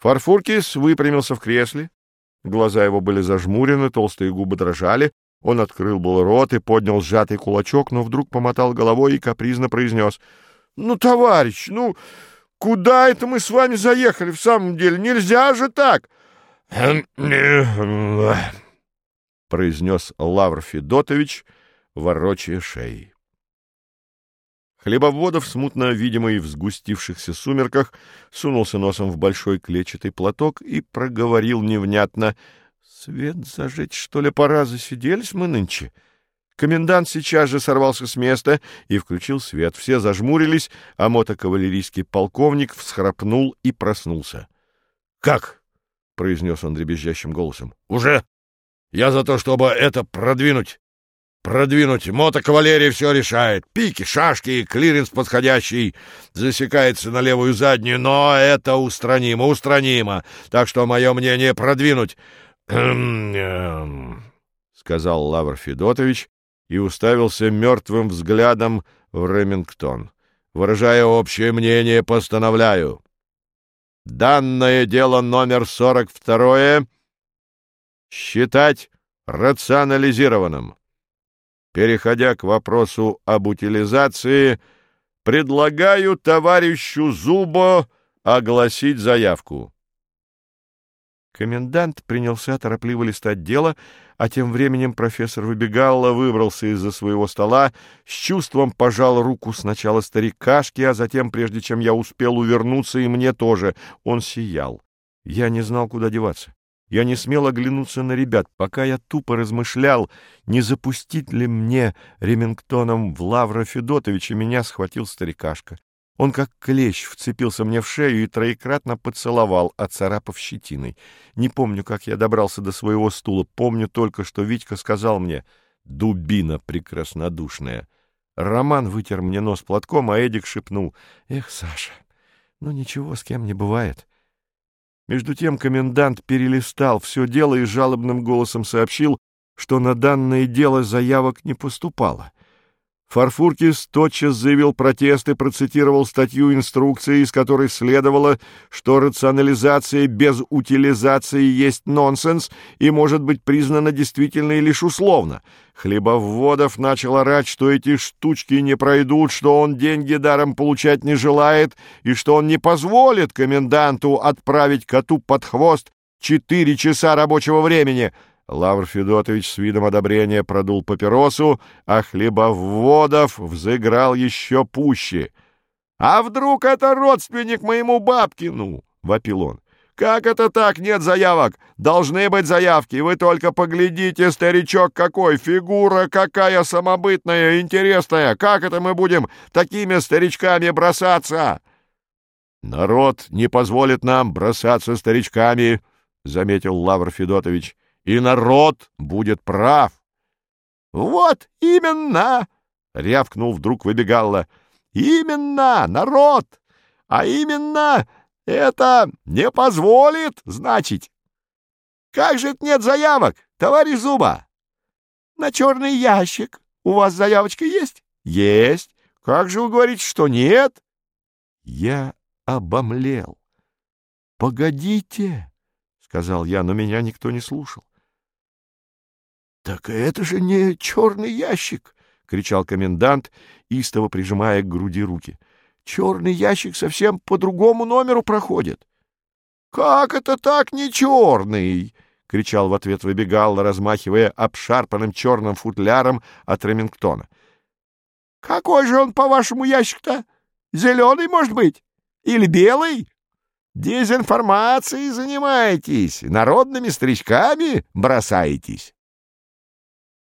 Фарфуркис выпрямился в кресле. Глаза его были зажмурены, толстые губы дрожали. Он открыл был рот и поднял сжатый кулачок, но вдруг помотал головой и капризно произнес: «Ну, товарищ, ну, куда это мы с вами заехали в самом деле? Нельзя же так!» произнес Лавр Федотович, ворочая шеей. Хлебоводов, смутно видимый в сгустившихся сумерках, сунулся носом в большой клетчатый платок и проговорил невнятно: «Свет зажечь, что ли, пора? Засиделись мы нынче». Комендант сейчас же сорвался с места и включил свет. Все зажмурились, а мотокавалерийский полковник всхрапнул и проснулся. «Как?» — произнес он дребезжащим голосом. «Уже? Я за то, чтобы это продвинуть. Мотокавалерия все решает. Пики, шашки, клиренс подходящий. Засекается на левую заднюю, но это устранимо. Так что мое мнение продвинуть». Сказал Лавр Федотович и уставился мертвым взглядом в Ремингтон. «Выражая общее мнение, постановляю. Данное дело номер 42 считать рационализированным. Переходя к вопросу об утилизации, предлагаю товарищу Зубо огласить заявку». Комендант принялся торопливо листать дело, а тем временем профессор Выбегалло выбрался из-за своего стола, с чувством пожал руку сначала старикашке, а затем, прежде чем я успел увернуться, и мне тоже. Он сиял. Я не знал, куда деваться. Я не смел оглянуться на ребят, пока я тупо размышлял, не запустить ли мне Ремингтоном в Лавра Федотовича. Меня схватил старикашка. Он как клещ вцепился мне в шею и троекратно поцеловал, оцарапав щетиной. Не помню, как я добрался до своего стула, помню только, что Витька сказал мне: «Дубина прекраснодушная». Роман вытер мне нос платком, а Эдик шепнул: «Эх, Саша, ну ничего, с кем не бывает». Между тем комендант перелистал все дело и жалобным голосом сообщил, что на данное дело заявок не поступало. Фарфуркис тотчас заявил протест и процитировал статью инструкции, из которой следовало, что рационализация без утилизации есть нонсенс и может быть признана действительной лишь условно. Хлебоводов начал орать, что эти штучки не пройдут, что он деньги даром получать не желает и что он не позволит коменданту отправить коту под хвост 4 часа рабочего времени. Лавр Федотович с видом одобрения продул папиросу, а Хлебоводов взыграл еще пуще. «А вдруг это родственник моему Бабкину?» — вопил он. «Как это так? Нет заявок! Должны быть заявки! Вы только поглядите, старичок какой! Фигура какая самобытная, интересная! Как это мы будем такими старичками бросаться?» «Народ не позволит нам бросаться старичками», — заметил Лавр Федотович. «И народ будет прав». «Вот именно!» — рявкнул вдруг Выбегалло. «Именно, народ! А именно это не позволит, значит. Как же это нет заявок, товарищ Зуба?» «На черный ящик. У вас заявочка есть?» «Есть. Как же вы говорите, что нет?» Я обомлел. «Погодите», — сказал я, но меня никто не слушал. «Так это же не черный ящик!» — кричал комендант, истово прижимая к груди руки. «Черный ящик совсем по другому номеру проходит». «Как это так не черный?» — кричал в ответ Выбегалло, размахивая обшарпанным черным футляром от Ремингтона. «Какой же он, по-вашему, ящик-то? Зеленый, может быть? Или белый? Дезинформацией занимаетесь, народными старичками бросаетесь».